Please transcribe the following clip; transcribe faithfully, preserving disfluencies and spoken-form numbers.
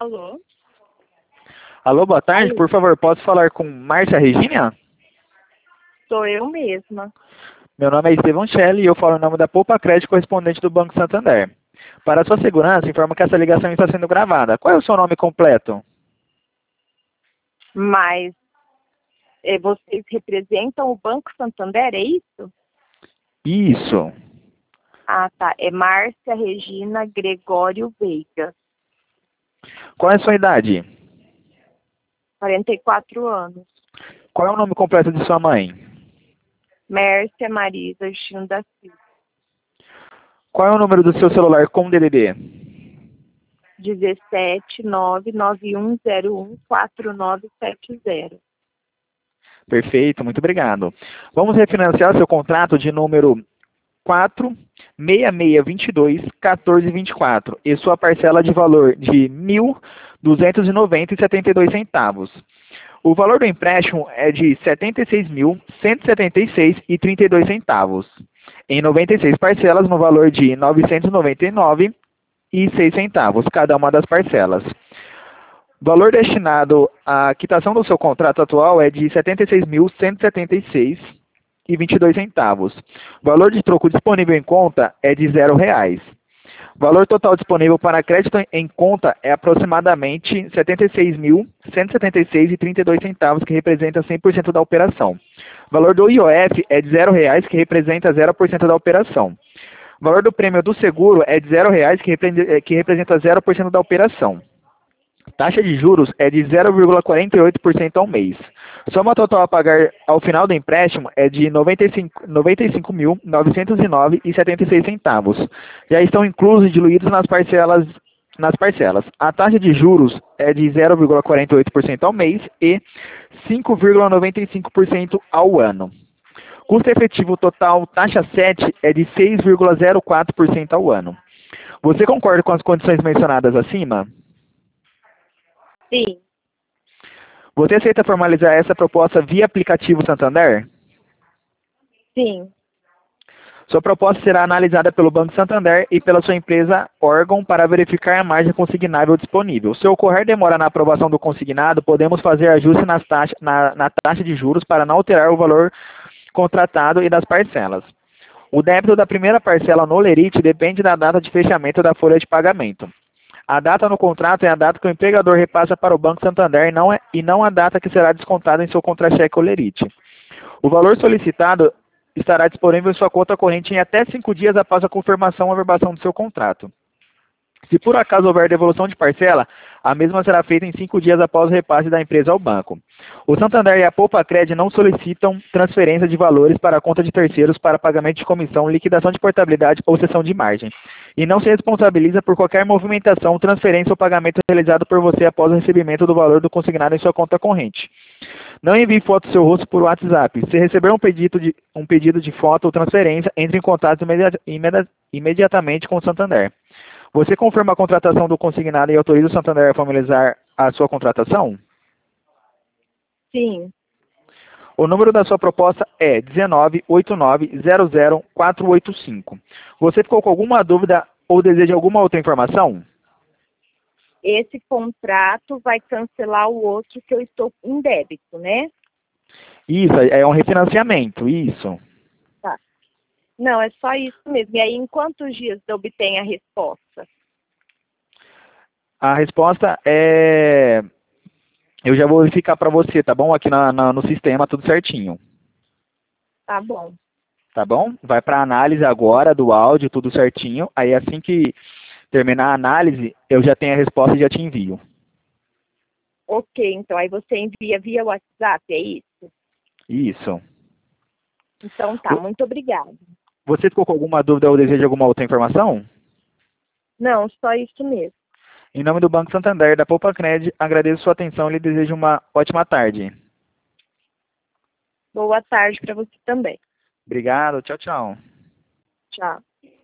Alô? Alô, boa tarde. Alô? Por favor, posso falar com Márcia Regina? Sou eu mesma. Meu nome é Estevão Shelley e eu falo em nome da Poupa Crédito, correspondente do Banco Santander. Para sua segurança, informo que essa ligação está sendo gravada. Qual é o seu nome completo? Mas eh, vocês representam o Banco Santander, é isso? Isso. Ah, tá. É Márcia Regina Gregório Veiga, Qual é a sua idade? quarenta e quatro anos. Qual é o nome completo de sua mãe? Mércia Marisa Justino da Silva. Qual é o número do seu celular com D D D? dezessete nove nove um zero um quatro nove sete zero. Perfeito, muito obrigado. Vamos refinanciar seu contrato de número quatro seis seis dois dois um quatro dois quatro e sua parcela de valor de mil duzentos e noventa e setenta e dois centavos. O valor do empréstimo é de setenta e seis mil cento e setenta e seis e trinta e dois centavos, em noventa e seis parcelas no valor de novecentos e noventa e nove e seis centavos cada uma das parcelas. O valor destinado à quitação do seu contrato atual é de setenta e seis mil cento e setenta e seis e vinte e dois centavos. O valor de troco disponível em conta é de zero reais. O valor total disponível para crédito em conta é aproximadamente setenta e seis mil cento e setenta e seis e trinta e dois centavos, que representa cem por cento da operação. O valor do I O F é de zero reais, que representa zero por cento da operação. O valor do prêmio do seguro é de zero reais, que repre- que representa zero por cento da operação. Taxa de juros é de zero vírgula quarenta e oito por cento ao mês. Soma total a pagar ao final do empréstimo é de noventa e cinco mil novecentos e nove e setenta e seis centavos. Já estão inclusos e diluídos nas parcelas, nas parcelas. A taxa de juros é de zero vírgula quarenta e oito por cento ao mês e cinco vírgula noventa e cinco por cento ao ano. Custo efetivo total, taxa sete, é de seis vírgula zero quatro por cento ao ano. Você concorda com as condições mencionadas acima? Sim, Você aceita formalizar essa proposta via aplicativo Santander? sim. Sua proposta será analisada pelo Banco Santander e pela sua empresa órgão para verificar a margem consignável disponível. Se ocorrer demora na aprovação do consignado, podemos fazer ajuste nas taxa, na, na taxa de juros para não alterar o valor contratado e das parcelas. O débito da primeira parcela no Lerite depende da data de fechamento da folha de pagamento. A data no contrato é a data que o empregador repassa para o Banco Santander e não, é, e não a data que será descontada em seu contra-cheque ou Lerite. O valor solicitado estará disponível em sua conta corrente em até cinco dias após a confirmação ou averbação do seu contrato. Se por acaso houver devolução de parcela, a mesma será feita em cinco dias após o repasse da empresa ao banco. O Santander e a Poupa Cred não solicitam transferência de valores para a conta de terceiros para pagamento de comissão, liquidação de portabilidade ou cessão de margem, e não se responsabiliza por qualquer movimentação, transferência ou pagamento realizado por você após o recebimento do valor do consignado em sua conta corrente. Não envie foto do seu rosto por WhatsApp. Se receber um pedido de, um pedido de foto ou transferência, entre em contato imedi imedi imediatamente com o Santander. Você confirma a contratação do consignado e autoriza o Santander a formalizar a sua contratação? Sim. O número da sua proposta é um nove oito nove zero zero quatro oito cinco. Você ficou com alguma dúvida ou deseja alguma outra informação? Esse contrato vai cancelar o outro que eu estou em débito, né? Isso, é um refinanciamento, isso. Tá. Não, é só isso mesmo. E aí, em quantos dias eu obtenho a resposta? A resposta é... Eu já vou verificar para você, tá bom? Aqui na, na, no sistema, tudo certinho. Tá bom. Tá bom? Vai para análise agora do áudio, tudo certinho. Aí assim que terminar a análise, eu já tenho a resposta e já te envio. Ok, então aí você envia via WhatsApp, é isso? Isso. Então tá, muito obrigada. Você ficou com alguma dúvida ou deseja alguma outra informação? Não, só isso mesmo. Em nome do Banco Santander, da Poupa Cred, agradeço sua atenção e lhe desejo uma ótima tarde. Boa tarde para você também. Obrigado, tchau, tchau. Tchau.